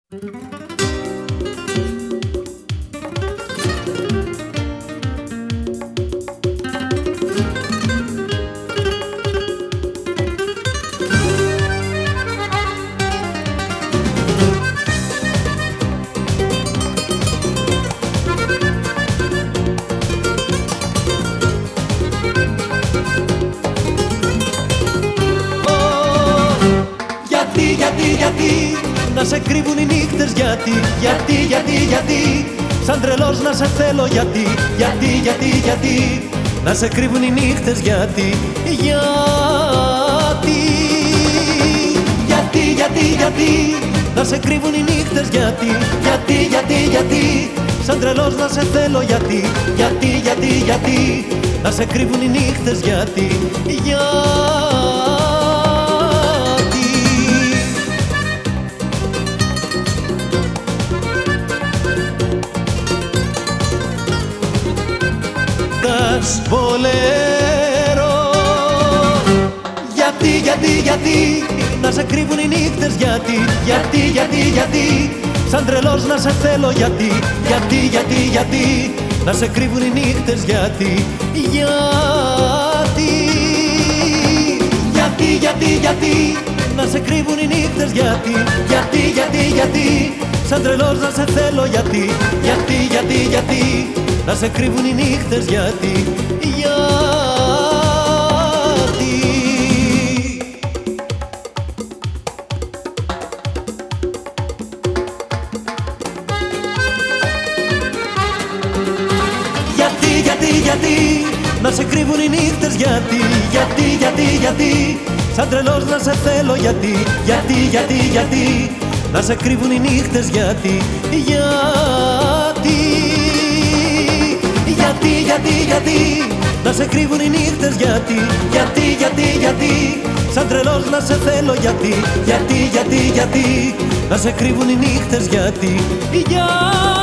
Γιατί να σε κρύβουν οι νύχτες, γιατί σαν τρελός να σε θέλω, γιατί να σε κρύβουν οι νύχτες, γιατί να σε κρύβουν οι νύχτες, γιατί σαν τρελός να σε θέλω, γιατί να σε κρύβουν οι νύχτες, γιατί Μπολέρο. Γιατί να σε κρύβουν οι νύχτες, γιατί σαν τρελός να σε θέλω, γιατί να σε κρύβουν οι νύχτες, γιατί να σε κρύβουν οι νύχτες, γιατί σαν τρελός να σε θέλω, γιατί να σε κρύβουν οι νύχτες, γιατί να σε κρύβουν οι νύχτες, γιατί σαν τρελός να σε θέλω, γιατί να σε κρύβουν οι νύχτες, γιατί να σε κρύβουν οι νύχτες, γιατί σαν τρελός να σε θέλω, γιατί να σε κρύβουν οι νύχτες, γιατί